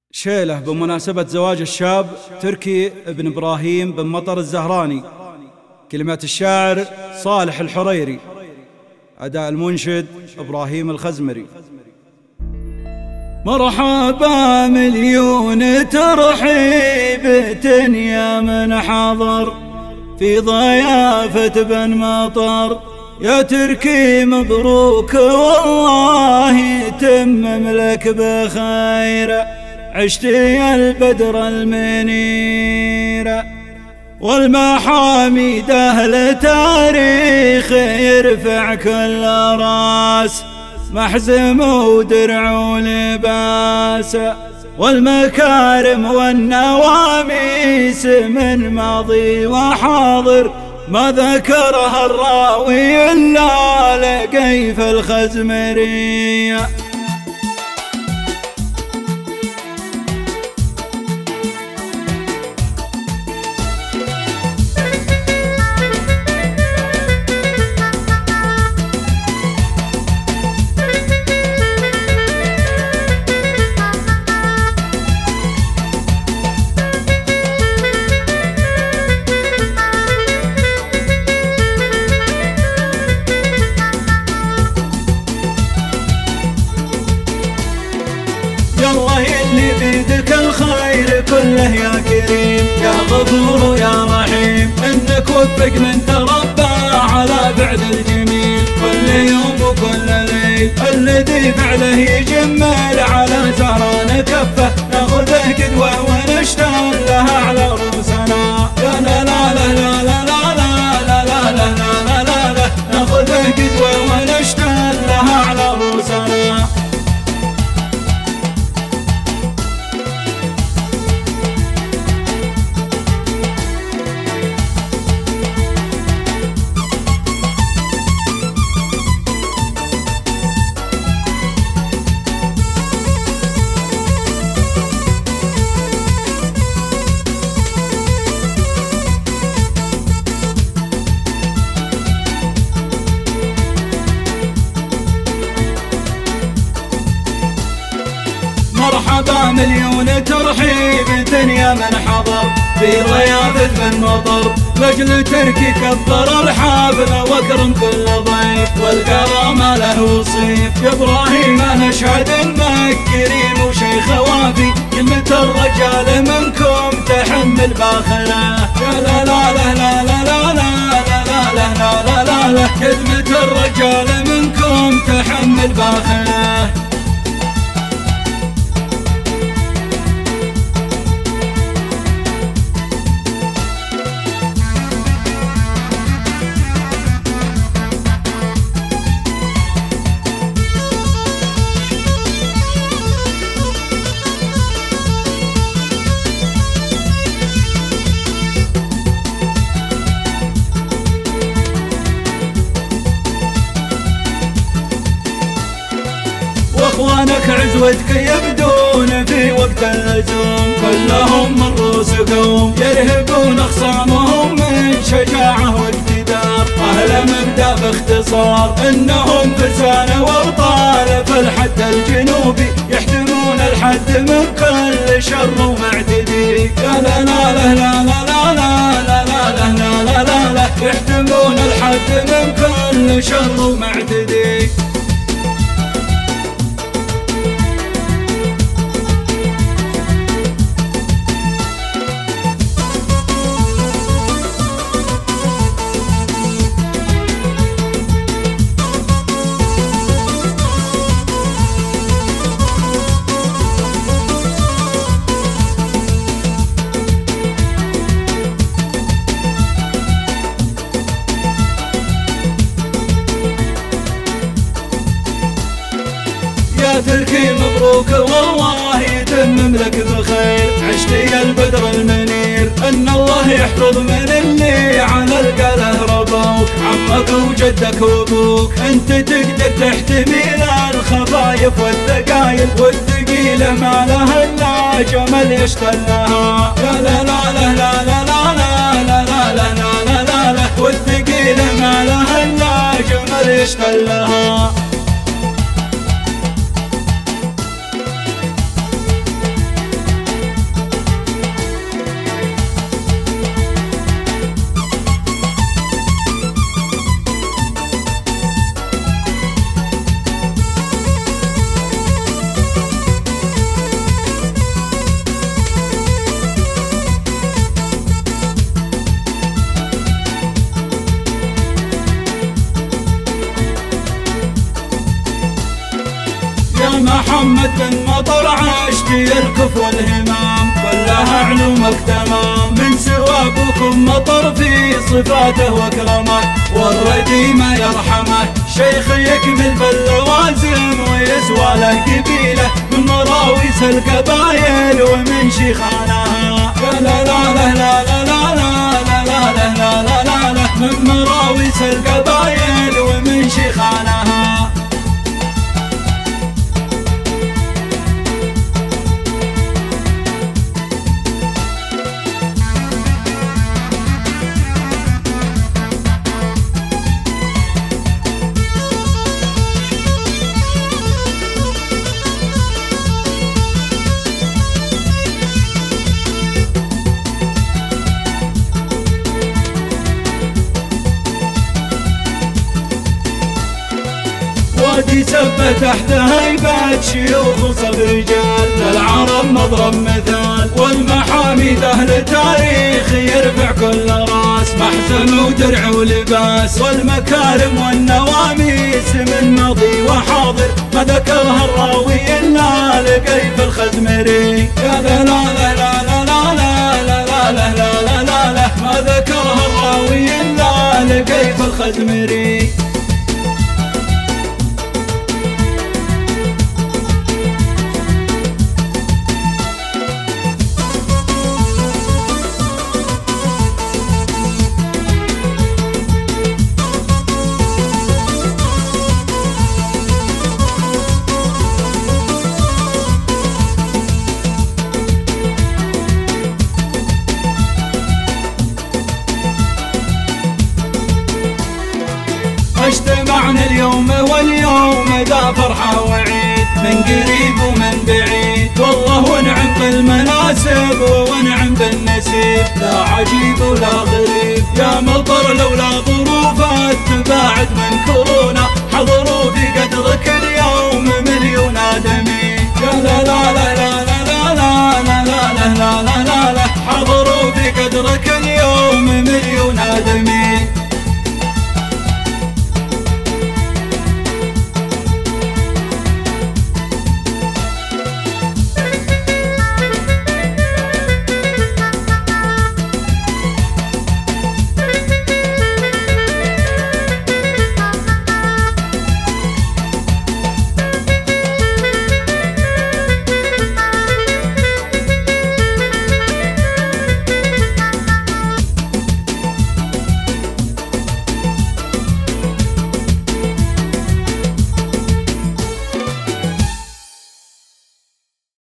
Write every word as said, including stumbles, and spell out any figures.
شيله بمناسبة زواج الشاب تركي بن إبراهيم بن مطر الزهراني. كلمات الشاعر صالح الحريري، أداء المنشد إبراهيم الخزمري. مرحبا مليون ترحيب يا من حضر في ضيافة بن مطر، يا تركي مبروك والله يتمم لك بخير، عشت يا البدر المنير والمحاميد أهل تاريخ يرفع كل راس، محزم ودرع ولباس والمكارم والنواميس من ماضي وحاضر ما ذكرها الراوي إلا لقيف الخزمري. الله اللي بيدك الخير كله يا كريم، يا غفور يا رحيم، انك وفق من تربى على فعل الجميل كل يوم وكل ليل، الذي فعله يجمل على زهران كفه ناخذه قدوه ونشتغل لها على رؤوسنا. يا لا لا لا لا لا لا لا لا لا لا لا لا ناخذه قدوه ونشتغل لها على رؤوسنا. مرحبا مليون ترحيب يا من حضر في ضيافة بن مطر، لاجل تركي كبر الحافل واكرم كل ضيف والكرامة له وصيف. يا ابراهيم انا اشهد انك كريم وشيخ وافي، كلمة الرجال منكم تحمل باخره. يا لا لا لا لا لا لا لا لا لا لا لا لا كلمة الرجال منكم تحمل باخره. واخوانك عزوتك يبدون في وقت اللزوم، كلهم من رؤوسكم يرهبون اخصامهم من شجاعه واقتدار، اهل مبدا باختصار انهم فرسان وابطال في الحد الجنوبي يحتمون الحد من كل شر ومعتدي. يا لا لا لا لا لا لا لا لا لا لا لا لا يحتمون الحد من كل شر ومعتدي. يا تركي مبروك والله يتمم لك بخير، عشت يا البدر المنير، ان الله يحفظ من اللي على القله ربوك، عمك وجدك وابوك انت تقدر تحتمل الخفايف والثقايل والثقيله ما لها الا جمل يشتلها. يا لا لا لا لا لا لا لا لا لا لا لا لا والثقيله ما لها الا جمل يشتلها. المطر عشت الكف والهمام، كلها علومك تمام من سوى ابوكم مطر في صفاته واكرمه، والردي ما يرحمه شيخ يكمل باللوازم ويسوى له قبيله من مراويس القبايل ومن شيخانها. لا لا لا لا لا لا لا لا لا لا لا لا لا من مراويس القبايل ومن شيخانها. وادي سبة تحت هيبة شيوخ وصب رجال، العرب مضرب مثال والمحاميد أهل تاريخ يرفع كل راس، محزم ودرع ولباس والمكارم والنواميس من ماضي وحاضر ما ذكرها الراوي إلا لقيف الخزمري. يا لا لا لا لا لا لا لا لا لا لا لا لا لا ما ذكرها الراوي إلا لقيف الخزمري. اجتمعنا اليوم واليوم ذا فرحة وعيد من قريب ومن بعيد، والله ونعم بالمناسب ونعم بالنسيب، لا عجيب ولا غريب يا مطر لولا ظروفك تباعد من كورونا.